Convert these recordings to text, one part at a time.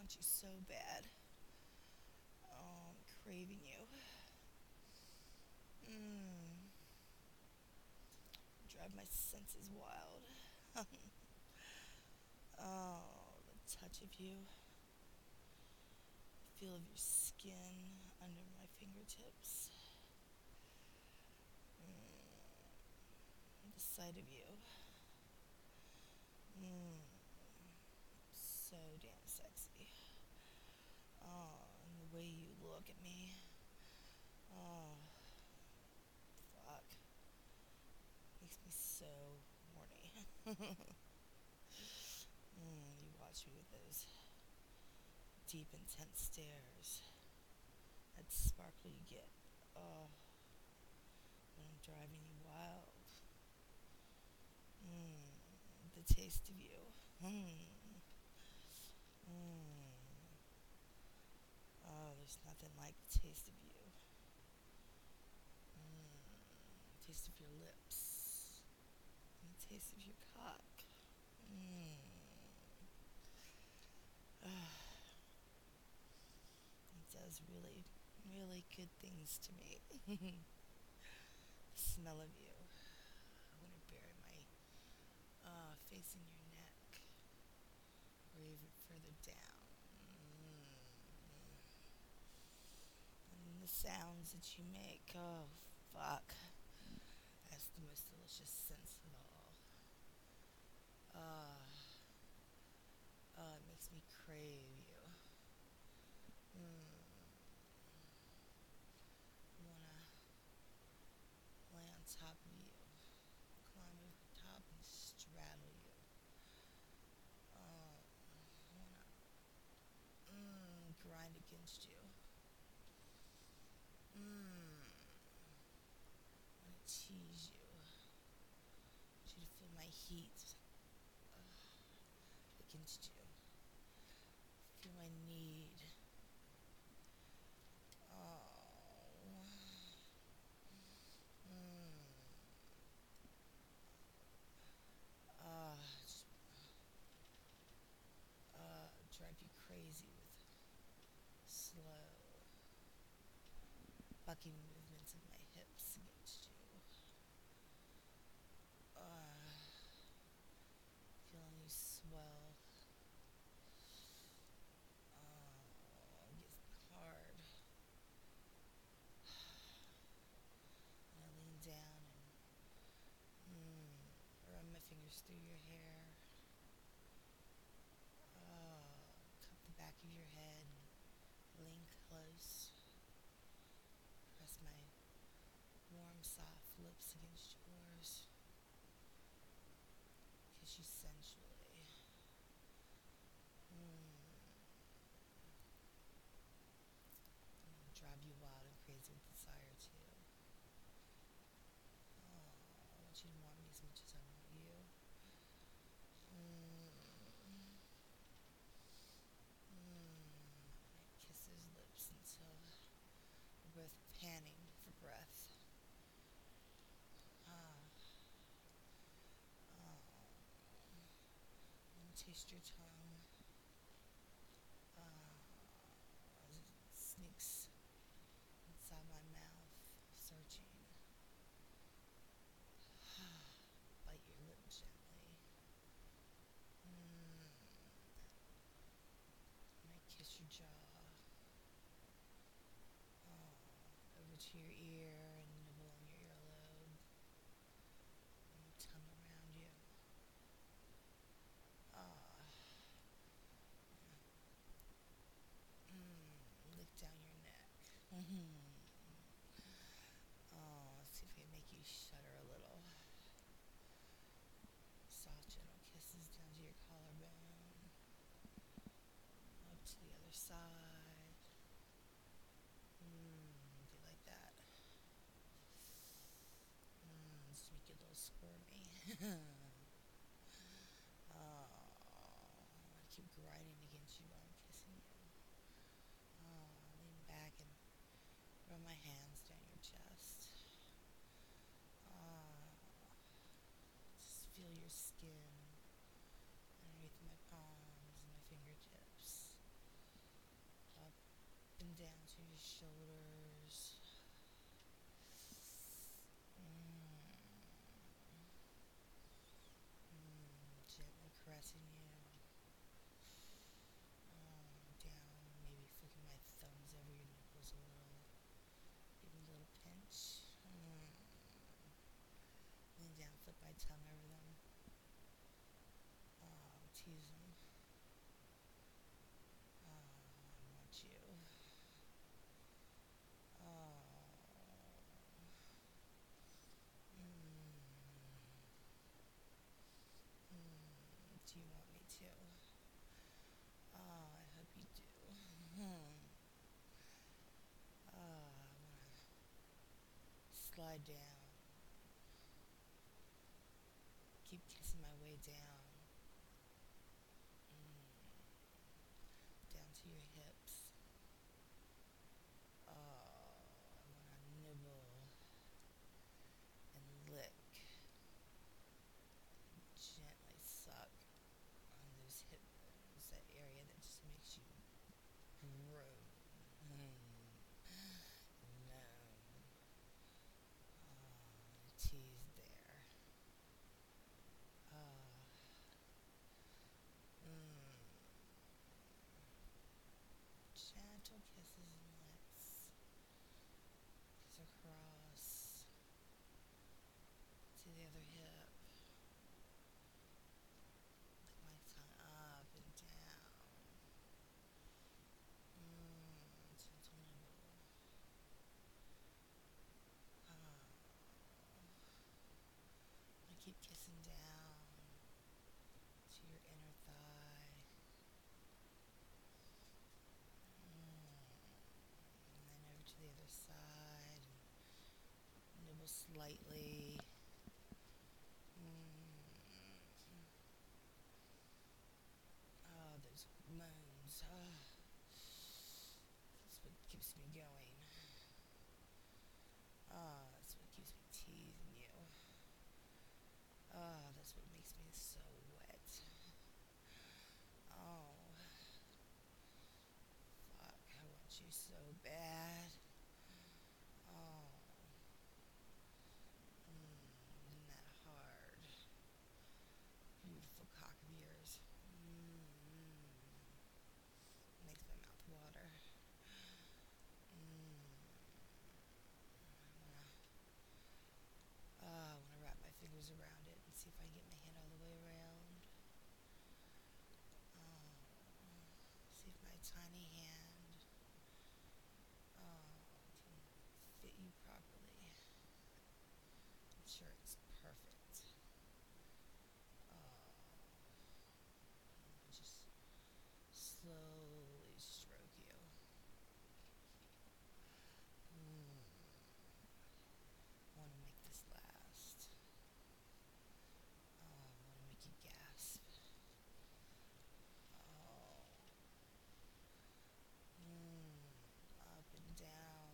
want you so bad. Oh, I'm craving you. Mmm. Drive my senses wild. Oh, the touch of you, the feel of your skin under my fingertips. The sight of you. Mmm. So damn sexy. Oh, and the way you look at me. Oh, fuck. Makes me so horny. You watch me with those deep, intense stares. That sparkle you get. Oh, when I'm driving you wild. The taste of you. Mmm. Mmm. Oh, there's nothing like the taste of you. Taste of your lips. And the taste of your cock. Mmm. It does really, really good things to me. The smell of you. I want to bury my face in your neck or even further down. And the sounds that you make. Oh, fuck. That's the most delicious sense of all. It makes me crave you. I wanna lay on top of you, climb over top and straddle you. I wanna grind against you. I wanna tease you. I want you to feel my heat against you. Feel my need. Oh. Just drive you crazy with slow, bucking movements of my hips against you. Feeling you swell. Get hard. And I lean down and run my fingers through your hair. Cup the back of your head and lean close. Press my warm, soft lips against yours. Kiss you sensually. Drive you wild and crazy with desire too. I want you to want me as much as I want you. I kiss his lips until we're both panting for breath. I want to taste your tongue as it sneaks inside my mouth, searching. Bite your lip gently. And I kiss your jaw. Over to your ear and nibble on your earlobe. And my tongue around you. Lick down your neck. Let's see if we can make you shudder a little. Soft, gentle kisses down to your collarbone. Up to the other side. Do you like that? Just make you a little squirmy. I keep grinding against you while I'm kissing you. Lean back and run my hands down your chest. Just feel your skin underneath my palms and my fingertips. your shoulders. Gently caressing you. Down, maybe flicking my thumbs over your nipples a little. Give me a little pinch. Lean down, flip my tongue over them. Tease them. I want you. Oh. Do you want me to? I hope you do. I want to slide down. Keep kissing my way down. Down to your hips. I want to nibble and lick. Gently suck on those hip bones, that area that just makes you groan. Numb. Tease there. Gentle kisses and licks. Kiss across to the other hip. Lick my tongue up and down. Gentle nibble. I keep kissing down to your inner thigh. And then over to the other side. Nibble slightly. Those moans. That's what keeps me going. That's what keeps me teasing you. That's what makes me so wet. Oh, fuck, I want you so bad. Oh, isn't that hard? Beautiful cock of yours. Makes my mouth water. I want to wrap my fingers around it and see if I can get my hand all the way around. See if my tiny hand can fit you properly. I'm sure it's perfect. Just slowly stroke you. I want to make this last. I want to make you gasp. Up and down.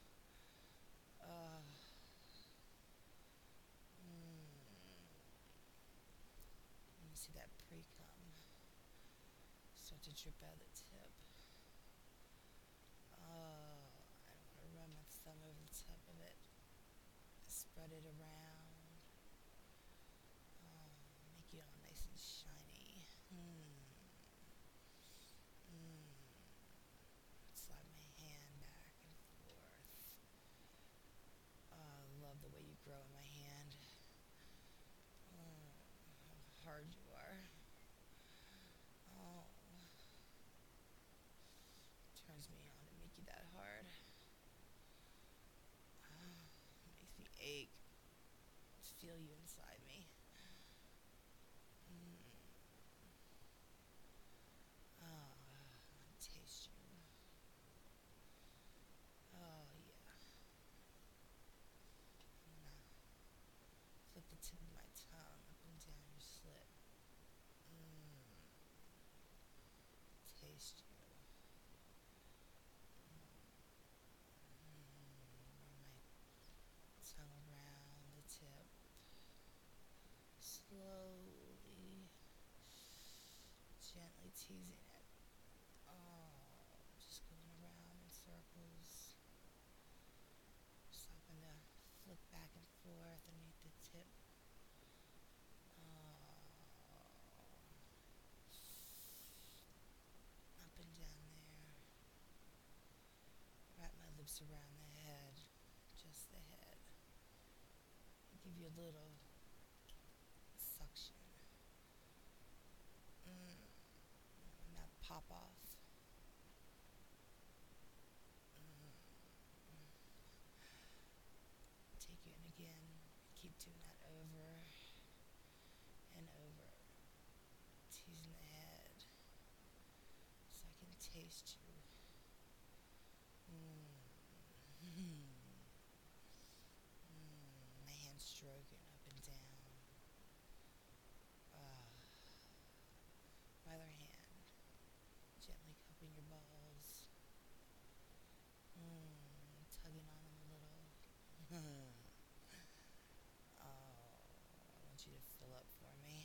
Let me see that pre-cum start to drip out of the tip. I want to run my thumb over the top of it. Spread it around. Make it all nice and shiny. Slide my hand back and forth. I love the way you grow in my hand. How hard you are. Turns me on to make you that hard. Makes me ache. Feel you inside me. Taste you. Oh yeah. I'm gonna flip the tip of my tongue up and down your slit. Taste you. Run my tongue around the tip. forth underneath the tip. Oh, up and down there. Wrap my lips around the head, just the head. Give you a little suction. My mouth pop off. Take you in again. Keep doing that over and over. Teasing the head so I can taste you. My hand stroking up and down. My other hand gently cupping your balls. Tugging on them a little. I want you to fill up for me.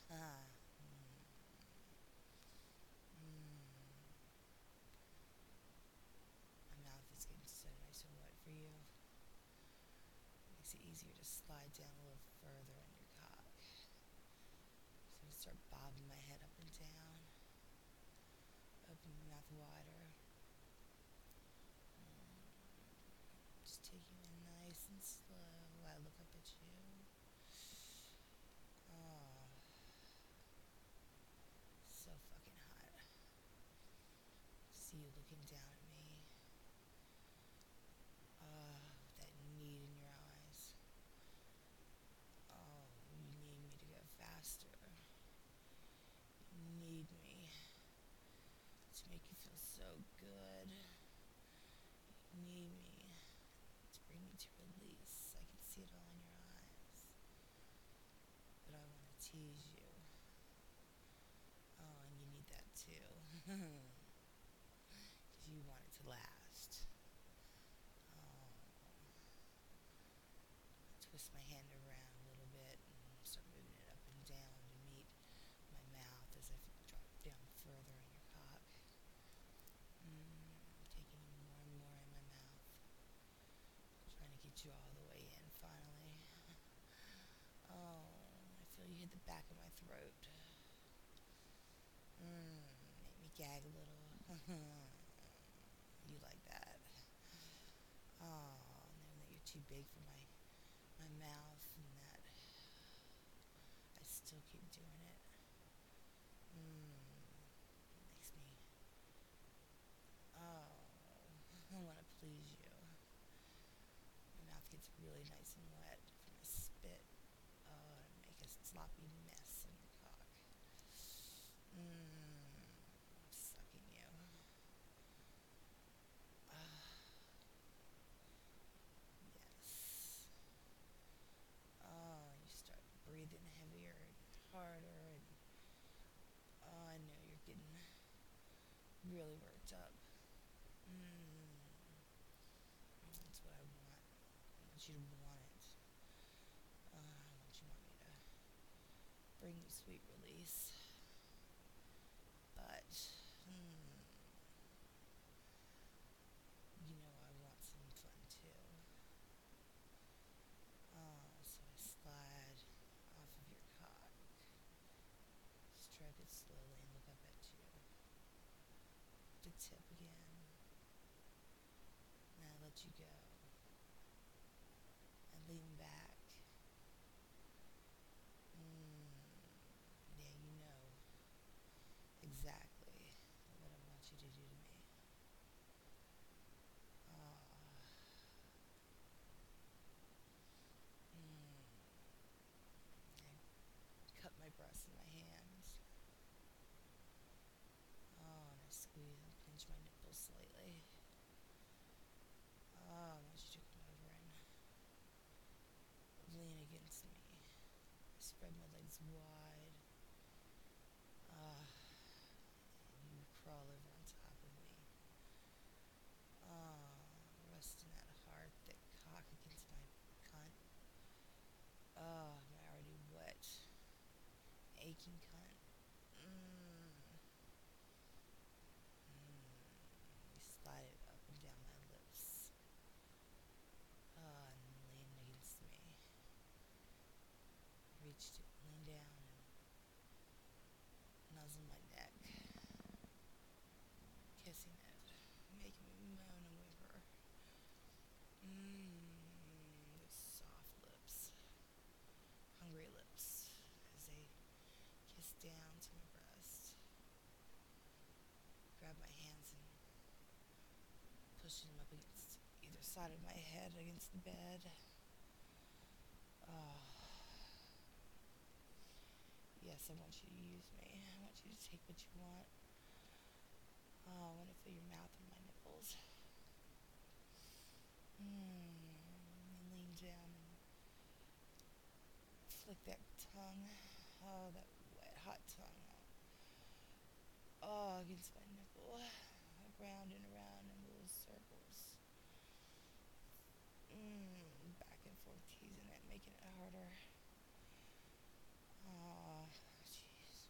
My mouth is getting so nice and wet for you. Makes it easier to slide down a little further on your cock. So I start bobbing my head up and down. Open your mouth wider. Just taking it nice and slow while I look up at you. Oh, so fucking hot. See you looking down at me. With that need in your eyes. Oh, you need me to go faster. You need me to make you feel so good. You need me to bring me to release. I can see it all in your eyes. But I want to tease you. Oh, and you need that too. Because you want it to last. Oh. Twist my hand around a little bit and start moving it up and down to meet my mouth as I drop down further on your cock. Taking you more and more in my mouth. Trying to get you all the way in finally. Oh, I feel you hit the back of my throat. Make me gag a little. You like that. Oh, knowing that you're too big for my mouth and that I still keep doing it. Makes me, I want to please you. My mouth gets really nice and wet from my spit. Oh, and make a sloppy mess in your cock. Sucking you. Yes. Oh, you start breathing heavier and harder, and oh, I know you're getting really worked up. That's what I want. I want you to want it. I want me to bring you sweet release. But, you know I want some fun too. Oh, so I slide off of your cock, stroke it slowly and look up at you. The tip again. And I let you go. I lean back. Yeah, you know exactly what I want you to do to me. Oh. I cup my breasts in my hands. Oh, and I squeeze and pinch my nipples slightly. Oh, I want you to come over and lean against me. Spread my legs wide. And you crawl over on top of me. Resting that hard, thick cock against my cunt. My already wet, aching cunt. You slide it up and down my lips. And lean against me. side of my head against the bed. Oh, yes, I want you to use me. I want you to take what you want. Oh, I want to feel your mouth on my nipples. And lean down and flick that tongue. Oh, that wet, hot tongue. Oh, against my nipple. Around and around in little circles. Back and forth, teasing it, making it harder. Oh, jeez.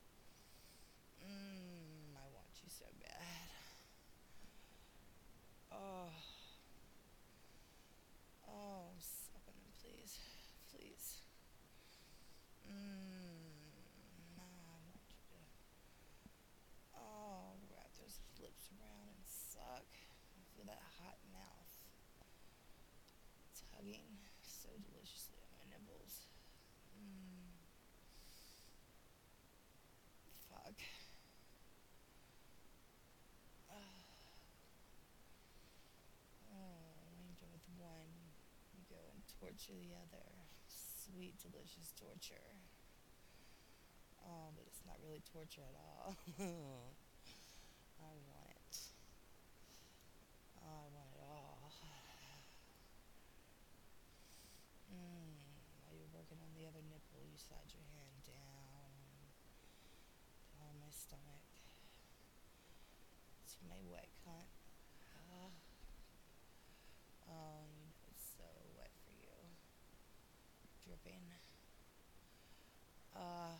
I want you so bad. Oh, oh, suck on them, please, please. I want you to, oh, wrap those lips around and suck. Feel that hot mouth tugging so deliciously on my nipples. Fuck. Oh, when you're done with one, you go and torture the other. Sweet, delicious torture. Oh, but it's not really torture at all. I want it. Oh, I want it all. While you're working on the other nipple, you slide your hand down my stomach to my wet cunt. Oh, oh, you know it's so wet for you. Dripping. Oh,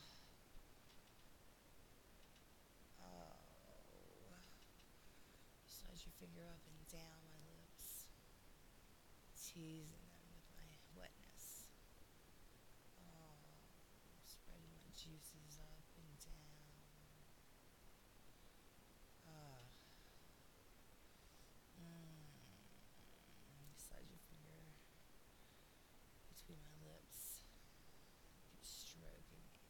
slide your finger up and down my lips, teasing them with my wetness. Oh, spreading my juices up and down. Oh, slide your finger between my lips, keep stroking me.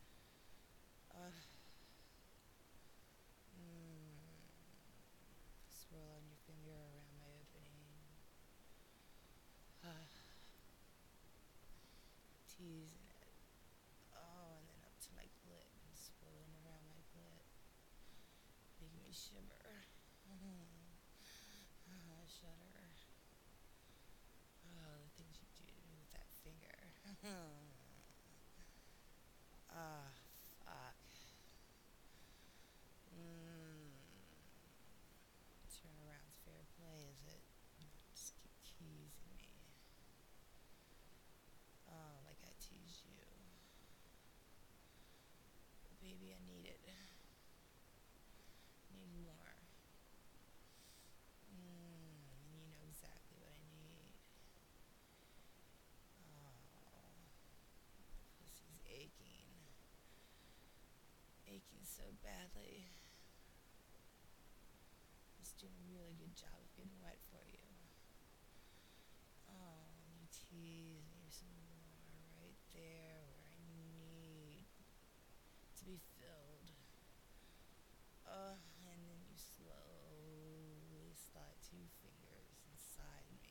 Swirl on your finger around my opening. Teasing it. Oh, and then up to my clit and swirling around my clit, making me shimmer. Shudder. Oh, the things you do with that finger. Ah, fuck. Turnaround's fair play, is it? Just keep teasing me. Oh, like I tease you. Baby, I need it. Need more. And you know exactly what I need. Oh, pussy's aching. Aching so badly. It's doing a really good job of getting wet for you. Oh, and you tease me some more right there where I need to be filled. And then you slowly slide 2 fingers inside me.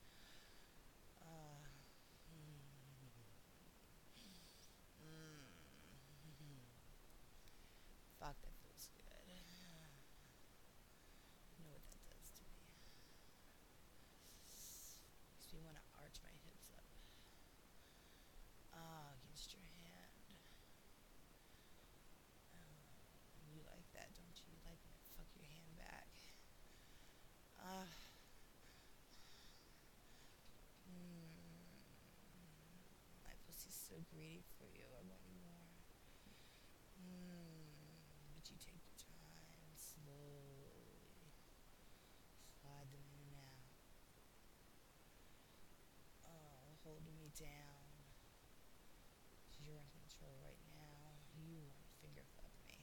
Uh, Fuck, that feels good. You know what that does to me. Makes me want to arch my hips up. Against your hand. You like that, don't you? You like when I fuck your hand back. My pussy's so greedy for you. I want more. But you take your time, slowly slide them in and out. Oh, holding me down. You're in control right now. You want to finger fuck me.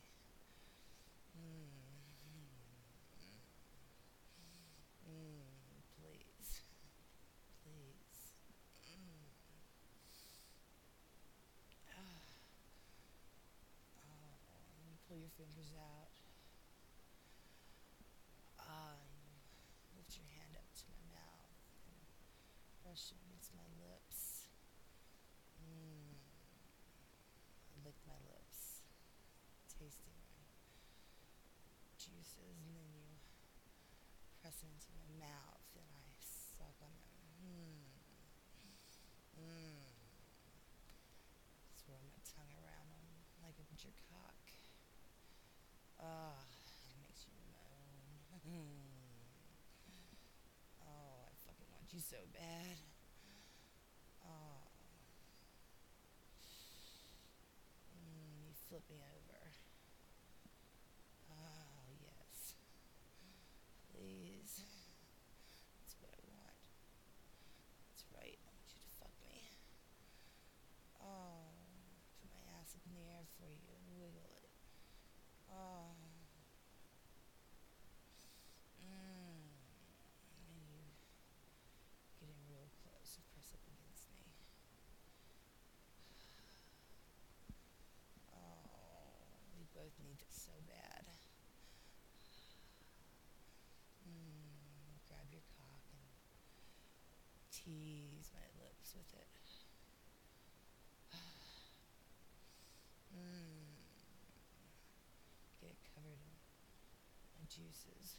Please. Please. And you pull your fingers out. And you lift your hand up to my mouth. brushing against my lips. Mmm. I lick my lips, tasting my juices, and then you press them into my mouth, and I suck on them. Mmm. Mmm. Swirl my tongue around them like a butcher cock. Ah, it makes you moan. Oh, I fucking want you so bad. Oh. You flip me over. Oh, yes. Please. That's what I want. That's right. I want you to fuck me. Oh. Put my ass up in the air for you and wiggle it. Oh. And you get in real close and press up against me. Oh. We both need this so bad. Grab your cock and tease my lips with it. Get it covered in my juices.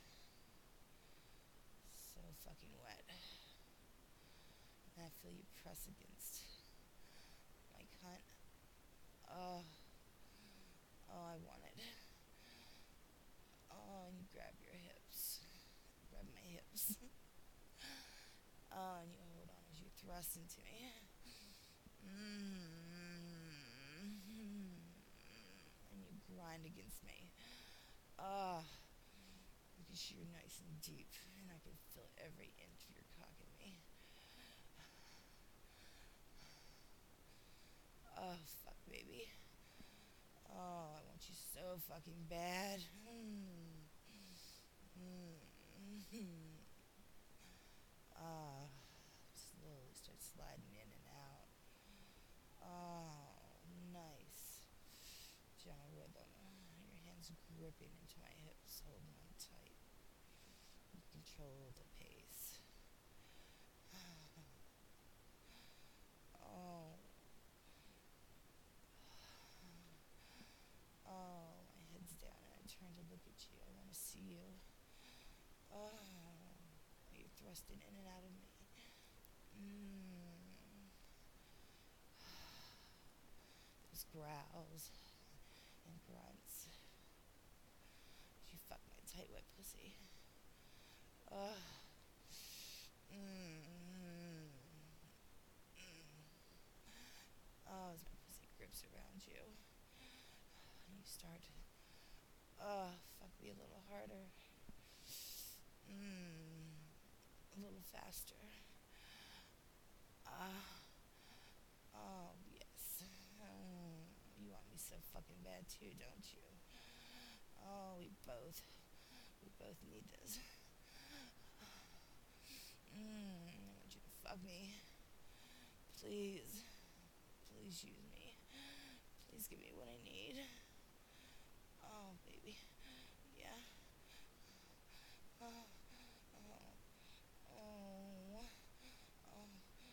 So fucking wet. And I feel you press against my cunt. Oh. Oh, I want it. Oh, and you grab your hips. Grab my hips. Oh, and you hold on as you thrust into me. And you grind against me. Ah, because you're nice and deep, and I can feel every inch of your cock in me. Oh, fuck, baby. Oh, I want you so fucking bad. Slowly start sliding in and out. Oh, nice. Gentle rhythm. Your hands gripping into my hips, holding on tight. You control the pace. Oh. Oh, my head's down and I turn to look at you. I want to see you. Oh, you're thrusting in and out of me. Those growls and grunts. You fuck my tight, wet pussy. Oh. Oh, as my pussy grips around you. And you start. Oh, fuck me a little harder. A little faster. Oh, yes. You want me so fucking bad too, don't you? Oh, we both need this. I want you to fuck me. Please. Please use me. Please give me what I need. Oh, baby. Yeah. Oh. Oh. Oh. Oh.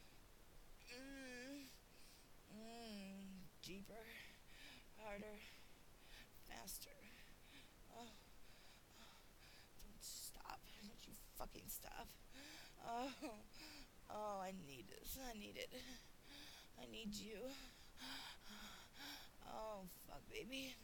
Deeper. Harder. Faster. Oh. Don't stop. Don't you fucking stop. Oh. Oh, I need this. I need it. I need you. Oh, fuck, baby.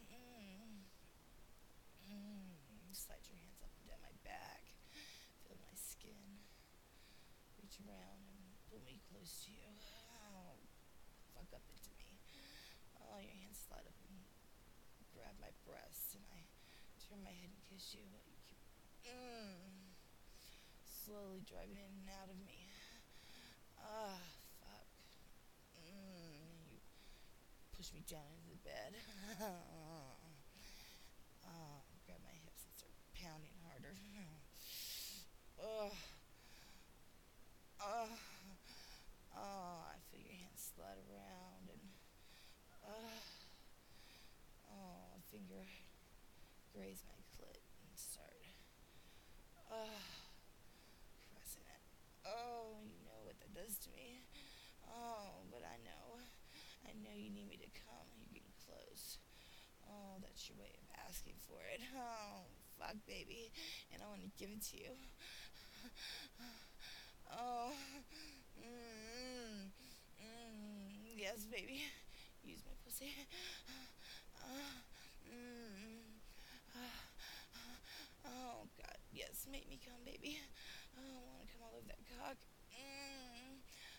Slide your hands up and down my back. Feel my skin. Reach around and pull me close to you. Oh, fuck up into me. Oh, your hands slide up and grab my breasts, and I turn my head and kiss you. You keep slowly driving in and out of me. Ah, fuck. You push me down into the bed. Grab my hips and start pounding harder. I feel your hands slide around and a finger graze my clit and start caressing it. Oh, you know what that does to me. close. Oh, that's your way of asking for it. Oh, fuck, baby. And I want to give it to you. Oh, mm, yes, baby. Use my pussy. Mm, oh, God. Yes, make me come, baby. Oh, I want to come all over that cock. Mm,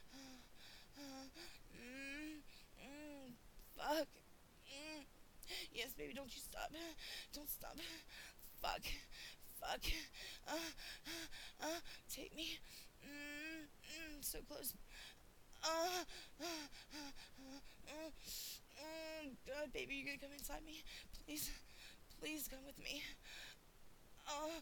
mm, fuck. Mm. Yes, baby, don't you stop. Don't stop. Fuck. Fuck. Uh, take me. So close. Uh, God, baby, you're gonna come inside me? Please. Please come with me. Uh,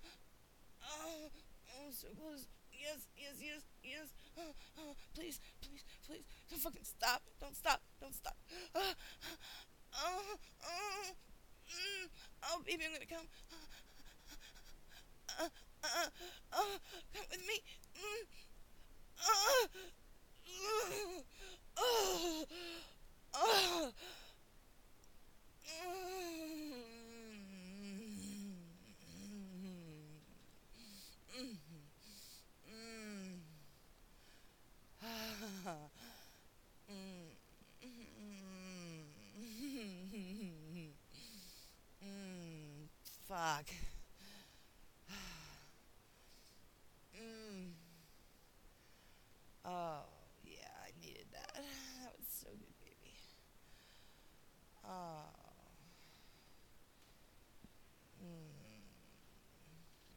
so close. Yes, yes, yes, yes. Please, please, please. Don't fucking stop. Don't stop. Don't stop. Uh, uh, uh, oh, baby, I'm gonna come. Uh, uh, come with me. Uh, uh, uh, fuck. Mm. Oh, yeah, I needed that. That was so good, baby. Oh.